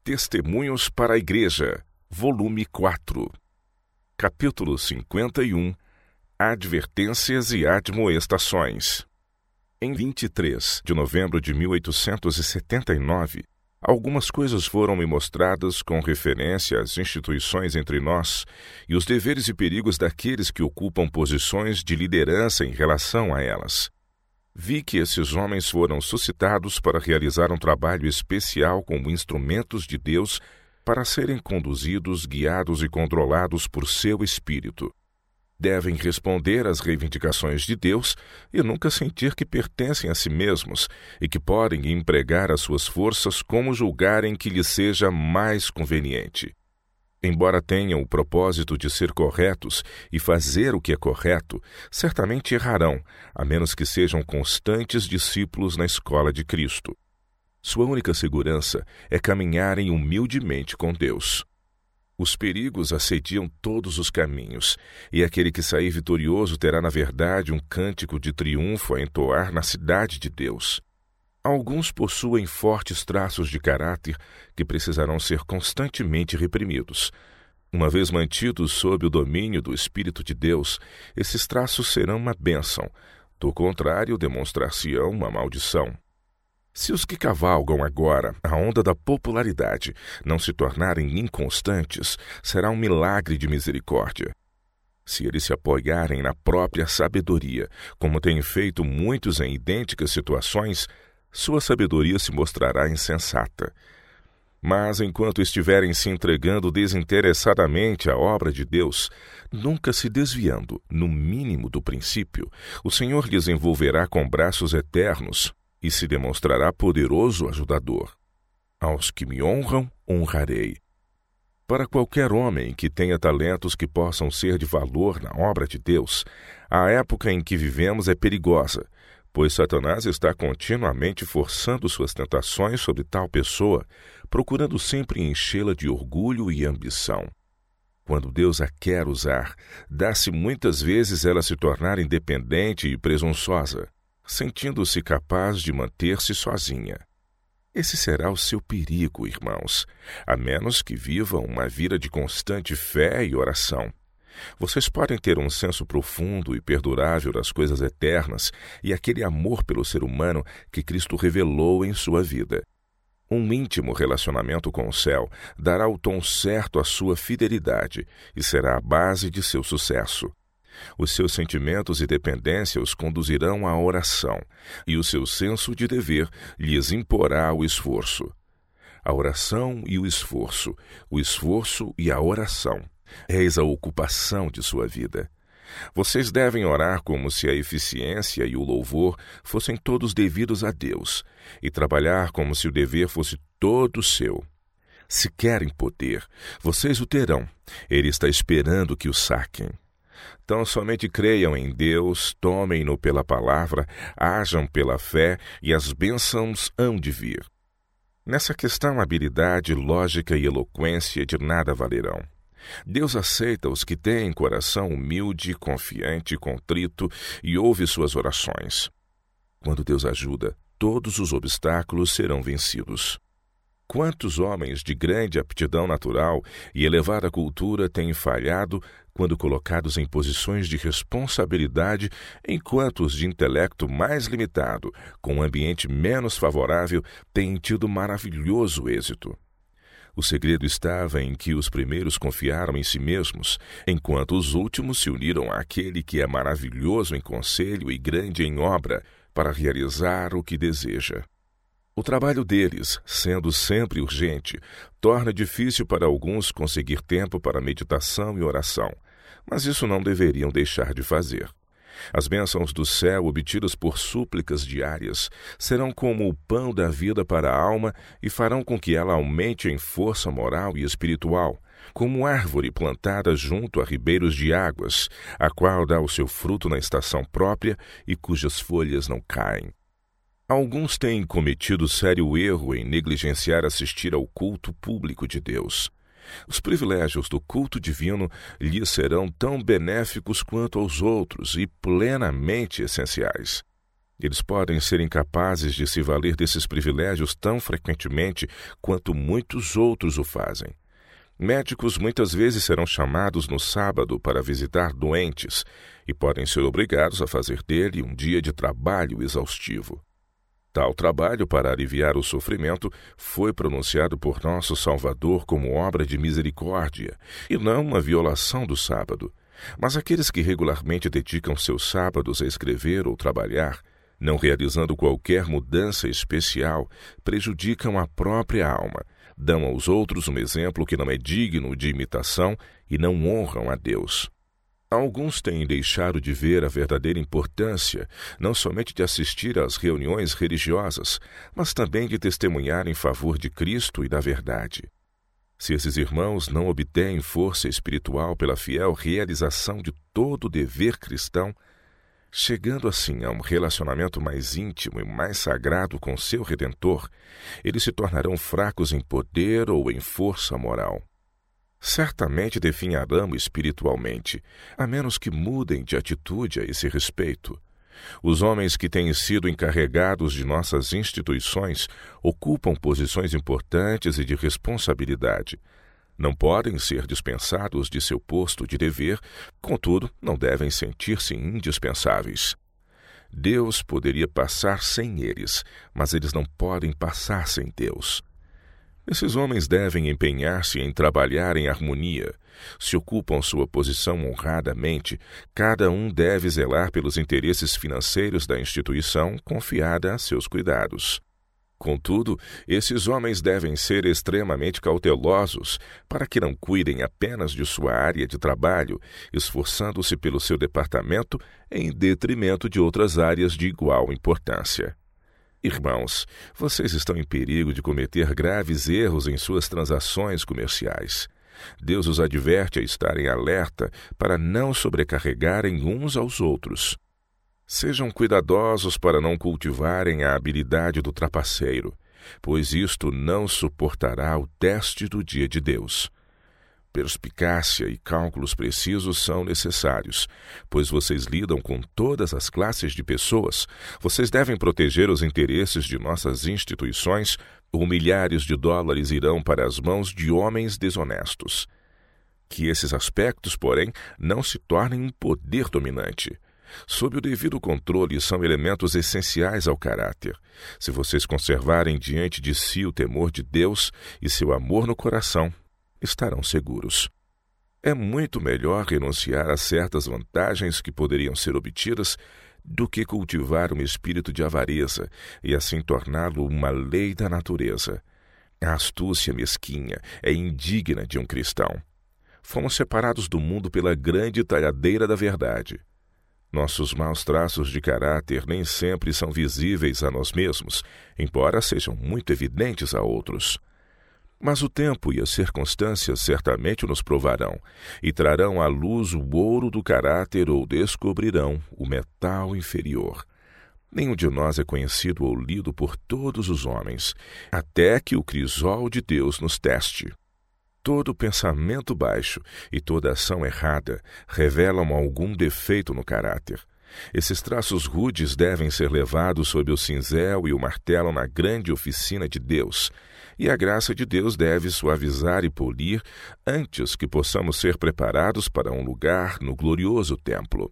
Testemunhos para a Igreja, volume 4. Capítulo 51. Advertências e admoestações. Em 23 de novembro de 1879, algumas coisas foram me mostradas com referência às instituições entre nós e os deveres e perigos daqueles que ocupam posições de liderança em relação a elas. Vi que esses homens foram suscitados para realizar um trabalho especial como instrumentos de Deus para serem conduzidos, guiados e controlados por seu Espírito. Devem responder às reivindicações de Deus e nunca sentir que pertencem a si mesmos e que podem empregar as suas forças como julgarem que lhes seja mais conveniente. Embora tenham o propósito de ser corretos e fazer o que é correto, certamente errarão, a menos que sejam constantes discípulos na escola de Cristo. Sua única segurança é caminharem humildemente com Deus. Os perigos assediam todos os caminhos, e aquele que sair vitorioso terá, na verdade, um cântico de triunfo a entoar na cidade de Deus. Alguns possuem fortes traços de caráter que precisarão ser constantemente reprimidos. Uma vez mantidos sob o domínio do Espírito de Deus, esses traços serão uma bênção. Do contrário, demonstrar-se-ão uma maldição. Se os que cavalgam agora a onda da popularidade não se tornarem inconstantes, será um milagre de misericórdia. Se eles se apoiarem na própria sabedoria, como têm feito muitos em idênticas situações, sua sabedoria se mostrará insensata. Mas, enquanto estiverem se entregando desinteressadamente à obra de Deus, nunca se desviando, no mínimo do princípio, o Senhor lhes envolverá com braços eternos e se demonstrará poderoso ajudador. Aos que me honram, honrarei. Para qualquer homem que tenha talentos que possam ser de valor na obra de Deus, a época em que vivemos é perigosa, pois Satanás está continuamente forçando suas tentações sobre tal pessoa, procurando sempre enchê-la de orgulho e ambição. Quando Deus a quer usar, dá-se muitas vezes ela se tornar independente e presunçosa, sentindo-se capaz de manter-se sozinha. Esse será o seu perigo, irmãos, a menos que vivam uma vida de constante fé e oração. Vocês podem ter um senso profundo e perdurável das coisas eternas e aquele amor pelo ser humano que Cristo revelou em sua vida. Um íntimo relacionamento com o céu dará o tom certo à sua fidelidade e será a base de seu sucesso. Os seus sentimentos e dependência os conduzirão à oração, e o seu senso de dever lhes imporá o esforço. A oração e o esforço e a oração. Eis a ocupação de sua vida. Vocês devem orar como se a eficiência e o louvor fossem todos devidos a Deus, e trabalhar como se o dever fosse todo seu. Se querem poder, vocês o terão. Ele está esperando que o saquem. Então somente creiam em Deus, tomem-no pela palavra, hajam pela fé e as bênçãos hão de vir. Nessa questão, habilidade, lógica e eloquência de nada valerão. Deus aceita os que têm coração humilde, confiante, contrito e ouve suas orações. Quando Deus ajuda, todos os obstáculos serão vencidos. Quantos homens de grande aptidão natural e elevada cultura têm falhado quando colocados em posições de responsabilidade, enquanto os de intelecto mais limitado, com um ambiente menos favorável, têm tido maravilhoso êxito? O segredo estava em que os primeiros confiaram em si mesmos, enquanto os últimos se uniram àquele que é maravilhoso em conselho e grande em obra, para realizar o que deseja. O trabalho deles, sendo sempre urgente, torna difícil para alguns conseguir tempo para meditação e oração, mas isso não deveriam deixar de fazer. As bênçãos do céu obtidas por súplicas diárias serão como o pão da vida para a alma e farão com que ela aumente em força moral e espiritual, como árvore plantada junto a ribeiros de águas, a qual dá o seu fruto na estação própria e cujas folhas não caem. Alguns têm cometido sério erro em negligenciar assistir ao culto público de Deus. Os privilégios do culto divino lhes serão tão benéficos quanto aos outros e plenamente essenciais. Eles podem ser incapazes de se valer desses privilégios tão frequentemente quanto muitos outros o fazem. Médicos muitas vezes serão chamados no sábado para visitar doentes e podem ser obrigados a fazer dele um dia de trabalho exaustivo. Tal trabalho para aliviar o sofrimento foi pronunciado por nosso Salvador como obra de misericórdia e não uma violação do sábado. Mas aqueles que regularmente dedicam seus sábados a escrever ou trabalhar, não realizando qualquer mudança especial, prejudicam a própria alma, dão aos outros um exemplo que não é digno de imitação e não honram a Deus. Alguns têm deixado de ver a verdadeira importância, não somente de assistir às reuniões religiosas, mas também de testemunhar em favor de Cristo e da verdade. Se esses irmãos não obtêm força espiritual pela fiel realização de todo o dever cristão, chegando assim a um relacionamento mais íntimo e mais sagrado com seu Redentor, eles se tornarão fracos em poder ou em força moral. Certamente definharão espiritualmente, a menos que mudem de atitude a esse respeito. Os homens que têm sido encarregados de nossas instituições ocupam posições importantes e de responsabilidade. Não podem ser dispensados de seu posto de dever, contudo, não devem sentir-se indispensáveis. Deus poderia passar sem eles, mas eles não podem passar sem Deus. Esses homens devem empenhar-se em trabalhar em harmonia. Se ocupam sua posição honradamente, cada um deve zelar pelos interesses financeiros da instituição confiada a seus cuidados. Contudo, esses homens devem ser extremamente cautelosos para que não cuidem apenas de sua área de trabalho, esforçando-se pelo seu departamento em detrimento de outras áreas de igual importância. Irmãos, vocês estão em perigo de cometer graves erros em suas transações comerciais. Deus os adverte a estarem alerta para não sobrecarregarem uns aos outros. Sejam cuidadosos para não cultivarem a habilidade do trapaceiro, pois isto não suportará o teste do dia de Deus. Perspicácia e cálculos precisos são necessários, pois vocês lidam com todas as classes de pessoas. Vocês devem proteger os interesses de nossas instituições, ou milhares de dólares irão para as mãos de homens desonestos. Que esses aspectos, porém, não se tornem um poder dominante. Sob o devido controle, são elementos essenciais ao caráter. Se vocês conservarem diante de si o temor de Deus e seu amor no coração, estarão seguros. É muito melhor renunciar a certas vantagens que poderiam ser obtidas do que cultivar um espírito de avareza e assim torná-lo uma lei da natureza. A astúcia mesquinha é indigna de um cristão. Fomos separados do mundo pela grande talhadeira da verdade. Nossos maus traços de caráter nem sempre são visíveis a nós mesmos, embora sejam muito evidentes a outros. Mas o tempo e as circunstâncias certamente nos provarão e trarão à luz o ouro do caráter ou descobrirão o metal inferior. Nenhum de nós é conhecido ou lido por todos os homens, até que o crisol de Deus nos teste. Todo pensamento baixo e toda ação errada revelam algum defeito no caráter. Esses traços rudes devem ser levados sob o cinzel e o martelo na grande oficina de Deus, e a graça de Deus deve suavizar e polir antes que possamos ser preparados para um lugar no glorioso templo.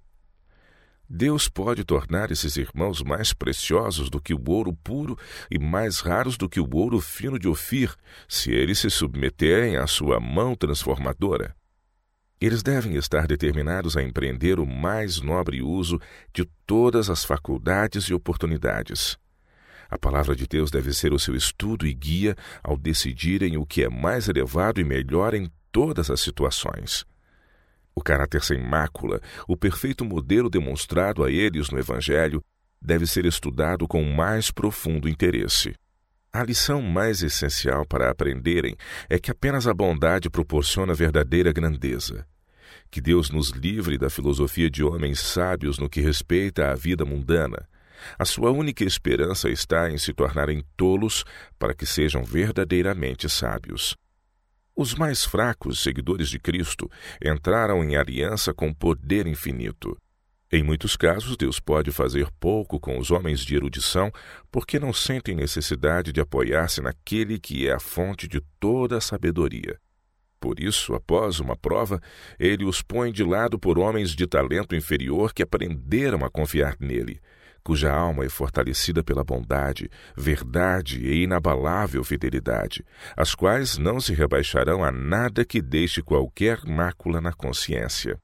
Deus pode tornar esses irmãos mais preciosos do que o ouro puro e mais raros do que o ouro fino de Ofir, se eles se submeterem à sua mão transformadora. Eles devem estar determinados a empreender o mais nobre uso de todas as faculdades e oportunidades. A palavra de Deus deve ser o seu estudo e guia ao decidirem o que é mais elevado e melhor em todas as situações. O caráter sem mácula, o perfeito modelo demonstrado a eles no Evangelho, deve ser estudado com mais profundo interesse. A lição mais essencial para aprenderem é que apenas a bondade proporciona verdadeira grandeza. Que Deus nos livre da filosofia de homens sábios no que respeita à vida mundana. A sua única esperança está em se tornarem tolos para que sejam verdadeiramente sábios. Os mais fracos seguidores de Cristo entraram em aliança com poder infinito. Em muitos casos, Deus pode fazer pouco com os homens de erudição porque não sentem necessidade de apoiar-se naquele que é a fonte de toda a sabedoria. Por isso, após uma prova, ele os põe de lado por homens de talento inferior que aprenderam a confiar nele, cuja alma é fortalecida pela bondade, verdade e inabalável fidelidade, as quais não se rebaixarão a nada que deixe qualquer mácula na consciência.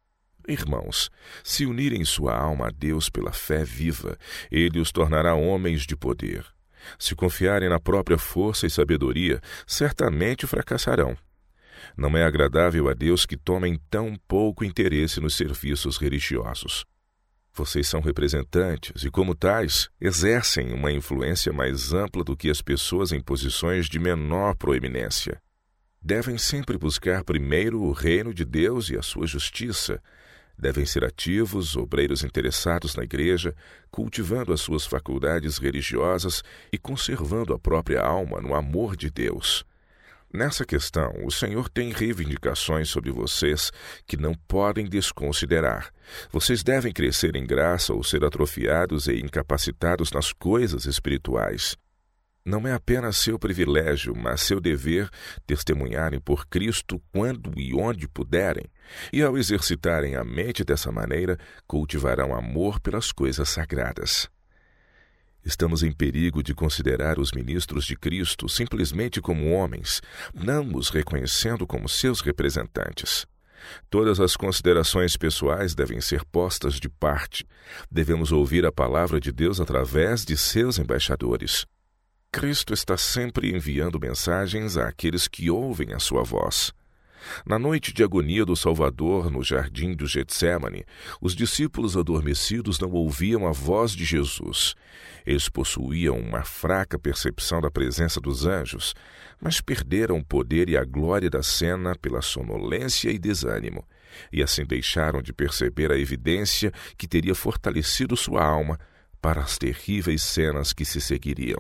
Irmãos, se unirem sua alma a Deus pela fé viva, ele os tornará homens de poder. Se confiarem na própria força e sabedoria, certamente fracassarão. Não é agradável a Deus que tomem tão pouco interesse nos serviços religiosos. Vocês são representantes e, como tais, exercem uma influência mais ampla do que as pessoas em posições de menor proeminência. Devem sempre buscar primeiro o reino de Deus e a sua justiça. Devem ser ativos, obreiros interessados na igreja, cultivando as suas faculdades religiosas e conservando a própria alma no amor de Deus. Nessa questão, o Senhor tem reivindicações sobre vocês que não podem desconsiderar. Vocês devem crescer em graça ou ser atrofiados e incapacitados nas coisas espirituais. Não é apenas seu privilégio, mas seu dever testemunharem por Cristo quando e onde puderem, e ao exercitarem a mente dessa maneira, cultivarão amor pelas coisas sagradas. Estamos em perigo de considerar os ministros de Cristo simplesmente como homens, não os reconhecendo como seus representantes. Todas as considerações pessoais devem ser postas de parte. Devemos ouvir a palavra de Deus através de seus embaixadores. Cristo está sempre enviando mensagens àqueles que ouvem a sua voz. Na noite de agonia do Salvador, no jardim do Getsêmani, os discípulos adormecidos não ouviam a voz de Jesus. Eles possuíam uma fraca percepção da presença dos anjos, mas perderam o poder e a glória da cena pela sonolência e desânimo, e assim deixaram de perceber a evidência que teria fortalecido sua alma para as terríveis cenas que se seguiriam.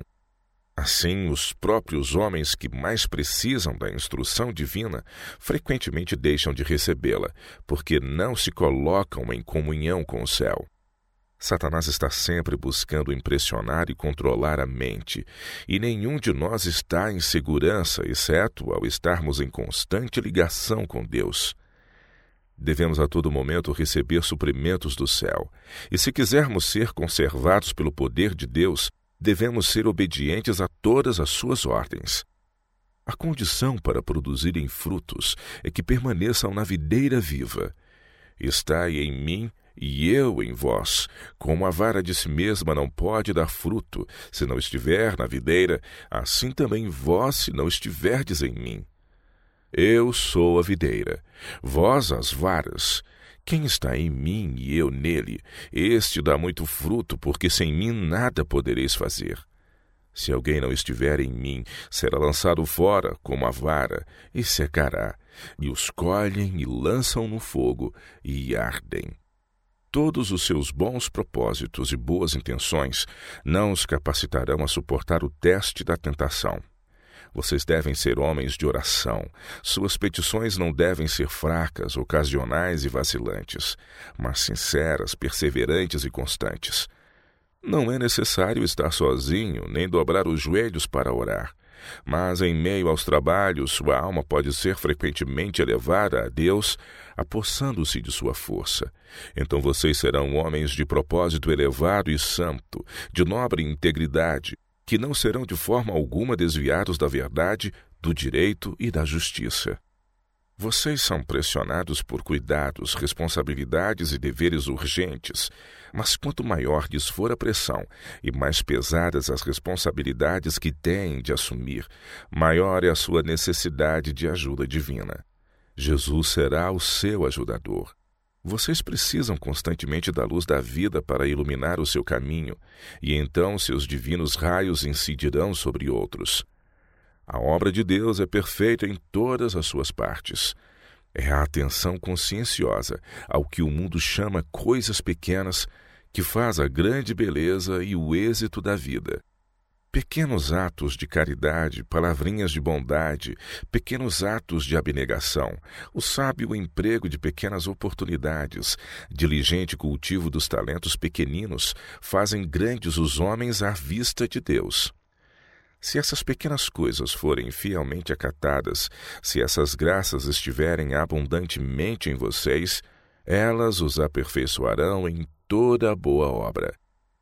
Assim, os próprios homens que mais precisam da instrução divina frequentemente deixam de recebê-la, porque não se colocam em comunhão com o céu. Satanás está sempre buscando impressionar e controlar a mente, e nenhum de nós está em segurança, exceto ao estarmos em constante ligação com Deus. Devemos a todo momento receber suprimentos do céu, e se quisermos ser conservados pelo poder de Deus, devemos ser obedientes a todas as suas ordens. A condição para produzirem frutos é que permaneçam na videira viva. Estai em mim e eu em vós, como a vara de si mesma não pode dar fruto, se não estiver na videira, assim também vós, se não estiverdes em mim. Eu sou a videira, vós as varas. Quem está em mim e eu nele, este dá muito fruto, porque sem mim nada podereis fazer. Se alguém não estiver em mim, será lançado fora como a vara, e secará, e os colhem e lançam no fogo, e ardem. Todos os seus bons propósitos e boas intenções não os capacitarão a suportar o teste da tentação. Vocês devem ser homens de oração. Suas petições não devem ser fracas, ocasionais e vacilantes, mas sinceras, perseverantes e constantes. Não é necessário estar sozinho, nem dobrar os joelhos para orar. Mas, em meio aos trabalhos, sua alma pode ser frequentemente elevada a Deus, apossando-se de sua força. Então vocês serão homens de propósito elevado e santo, de nobre integridade, que não serão de forma alguma desviados da verdade, do direito e da justiça. Vocês são pressionados por cuidados, responsabilidades e deveres urgentes, mas quanto maior lhes for a pressão e mais pesadas as responsabilidades que têm de assumir, maior é a sua necessidade de ajuda divina. Jesus será o seu ajudador. Vocês precisam constantemente da luz da vida para iluminar o seu caminho, e então seus divinos raios incidirão sobre outros. A obra de Deus é perfeita em todas as suas partes. É a atenção conscienciosa ao que o mundo chama coisas pequenas que faz a grande beleza e o êxito da vida. Pequenos atos de caridade, palavrinhas de bondade, pequenos atos de abnegação, o sábio emprego de pequenas oportunidades, diligente cultivo dos talentos pequeninos, fazem grandes os homens à vista de Deus. Se essas pequenas coisas forem fielmente acatadas, se essas graças estiverem abundantemente em vocês, elas os aperfeiçoarão em toda boa obra.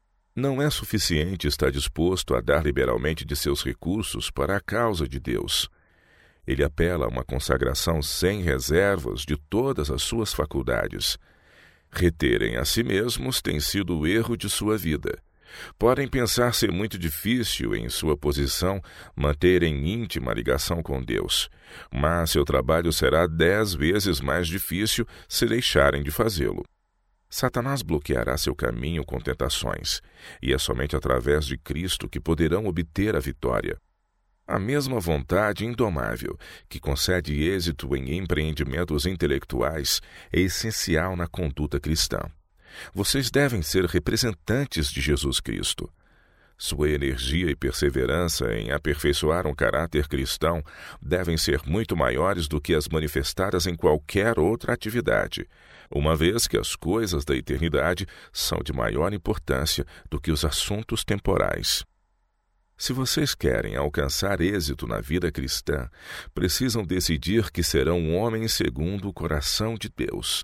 Não é suficiente estar disposto a dar liberalmente de seus recursos para a causa de Deus. Ele apela a uma consagração sem reservas de todas as suas faculdades. Reterem a si mesmos tem sido o erro de sua vida. Podem pensar ser muito difícil, em sua posição, manterem íntima ligação com Deus, mas seu trabalho será 10 vezes mais difícil se deixarem de fazê-lo. Satanás bloqueará seu caminho com tentações, e é somente através de Cristo que poderão obter a vitória. A mesma vontade indomável que concede êxito em empreendimentos intelectuais é essencial na conduta cristã. Vocês devem ser representantes de Jesus Cristo. Sua energia e perseverança em aperfeiçoar um caráter cristão devem ser muito maiores do que as manifestadas em qualquer outra atividade, uma vez que as coisas da eternidade são de maior importância do que os assuntos temporais. Se vocês querem alcançar êxito na vida cristã, precisam decidir que serão homens segundo o coração de Deus.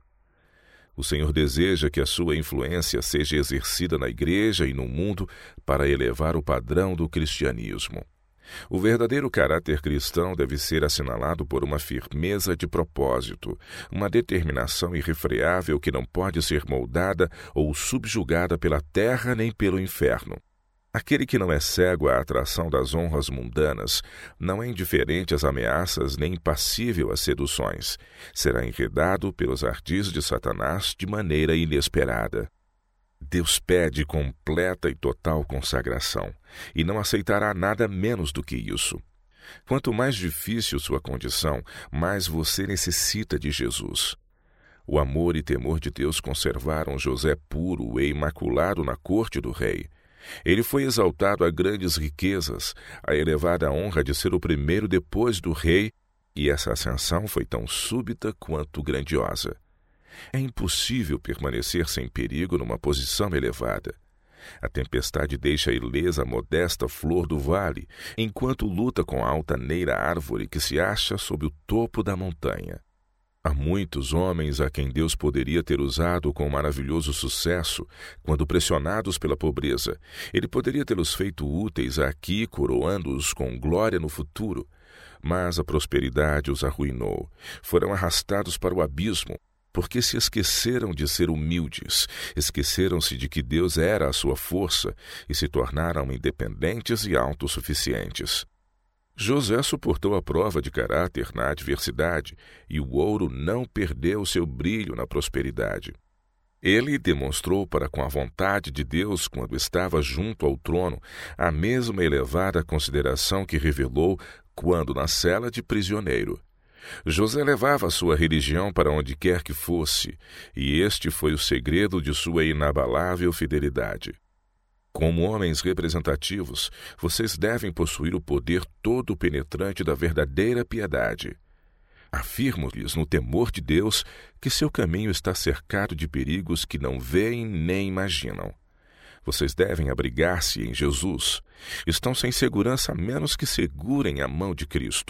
O Senhor deseja que a sua influência seja exercida na igreja e no mundo para elevar o padrão do cristianismo. O verdadeiro caráter cristão deve ser assinalado por uma firmeza de propósito, uma determinação irrefreável que não pode ser moldada ou subjugada pela terra nem pelo inferno. Aquele que não é cego à atração das honras mundanas, não é indiferente às ameaças nem impassível às seduções, será enredado pelos ardis de Satanás de maneira inesperada. Deus pede completa e total consagração, e não aceitará nada menos do que isso. Quanto mais difícil sua condição, mais você necessita de Jesus. O amor e temor de Deus conservaram José puro e imaculado na corte do rei. Ele foi exaltado a grandes riquezas, a elevada honra de ser o primeiro depois do rei, e essa ascensão foi tão súbita quanto grandiosa. É impossível permanecer sem perigo numa posição elevada. A tempestade deixa ilesa a modesta flor do vale, enquanto luta com a altaneira árvore que se acha sob o topo da montanha. Há muitos homens a quem Deus poderia ter usado com maravilhoso sucesso, quando pressionados pela pobreza. Ele poderia tê-los feito úteis aqui, coroando-os com glória no futuro. Mas a prosperidade os arruinou. Foram arrastados para o abismo, porque se esqueceram de ser humildes, esqueceram-se de que Deus era a sua força e se tornaram independentes e autossuficientes. José suportou a prova de caráter na adversidade, e o ouro não perdeu seu brilho na prosperidade. Ele demonstrou para com a vontade de Deus, quando estava junto ao trono, a mesma elevada consideração que revelou quando na cela de prisioneiro. José levava sua religião para onde quer que fosse, e este foi o segredo de sua inabalável fidelidade. Como homens representativos, vocês devem possuir o poder todo penetrante da verdadeira piedade. Afirmo-lhes no temor de Deus que seu caminho está cercado de perigos que não veem nem imaginam. Vocês devem abrigar-se em Jesus. Estão sem segurança a menos que segurem a mão de Cristo.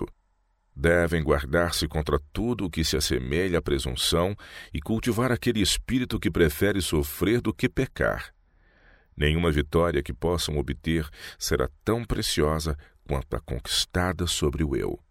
Devem guardar-se contra tudo o que se assemelha à presunção e cultivar aquele espírito que prefere sofrer do que pecar. Nenhuma vitória que possam obter será tão preciosa quanto a conquistada sobre o eu.